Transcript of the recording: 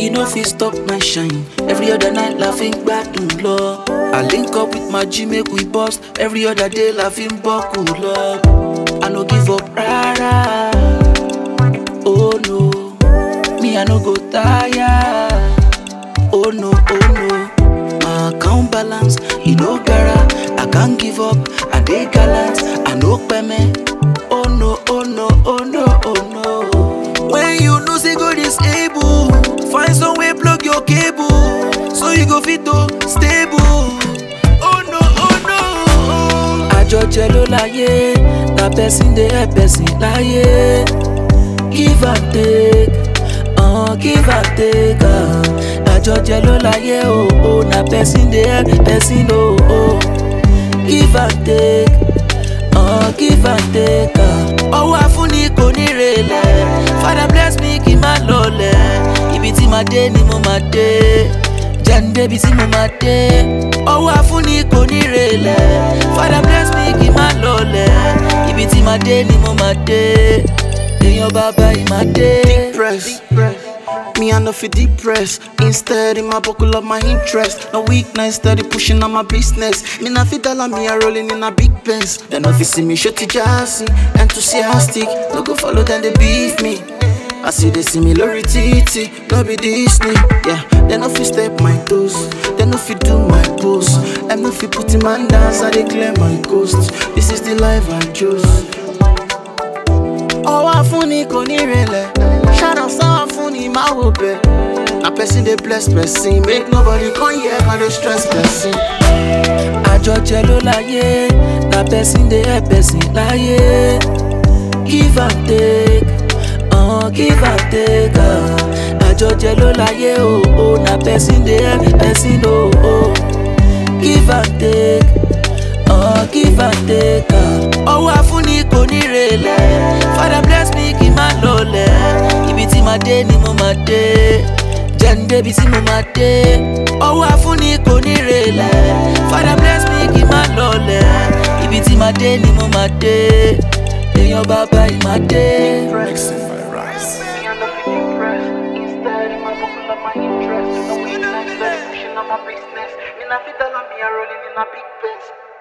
You know if you stop my shine. Every other night laughing gbadun lọ. I link up with my G make we bust. Every other day laughing buckle lọ. I no give up rara. Oh no, me I no go tire. Oh no, oh no. My account balance, you know gara. I can't give up, I dey gallant. I no payment. Oh no, oh no, oh no, oh no. When you know say God is able, find some way plug your cable, so you go fit to stable. Oh no, oh no. Àjọjẹ ló láyé, na person dey help person láyé. Give and take, give and take. Àjọjẹ ló láyé, oh, na person dey help person, oh. Give and take, give and take. Ọwọ́ afúnni kò ní relẹ̀. Father bless me kí n má lọlẹ̀. Ibi tí màá dé ni mo máa dé. Jẹ́ n débi tí mo máa dé. Ọwọ́ afúnni kò ní relẹ̀. Father bless me kí n má lọlẹ̀. Ibi tí màá dé ni mo máa dé. Èèyàn bàbá yìí máa dé. Depressed. Me I no fit depressed. Instead, in my buckle of my interest. No weakness, steady pushing on my business. Me na fit dollar, me a rolling in a big Benz. Then no fit see me shorty jazzy, enthusiastic. No go follow them, they beef me. I see the similarity, no be Disney. Yeah, they no fit step my toes. They no fit do my pose. I'm no fit put in my dance, I declare my ghost. This is the life I chose. Ọwọ́ afúnni kò ní relẹ̀. Ṣáná sáwọ́ afúnni máa wò bẹ̀. Na person dey bless person, make nobody come here and dey stress person. Àjọjẹ ló láyé, na person dey help person láyé. Give and take, give and take. Àjọjẹ ló láyé, oh, na person dey help person, oh. Give and take, give and take. Ọwọ́ afúnni kò ní relẹ̀. Father bless me kí n má lọlẹ̀. Ibi tí màá dé ni mo máa dé. Jẹ́ n débi tí mo máa dé. Ọwọ́ afúnni kò ní relẹ̀. Father bless me kí n má lọlẹ̀. Ibi tí màá dé ni mo máa dé. Èèyàn bàbá yìí máa dé. Mixing by Rice. Me I no fit depressed. Instead, in my buckle of my interest. No weakness, steady pushing on my business. Me na fit dollar, me a rolling in a big Benz.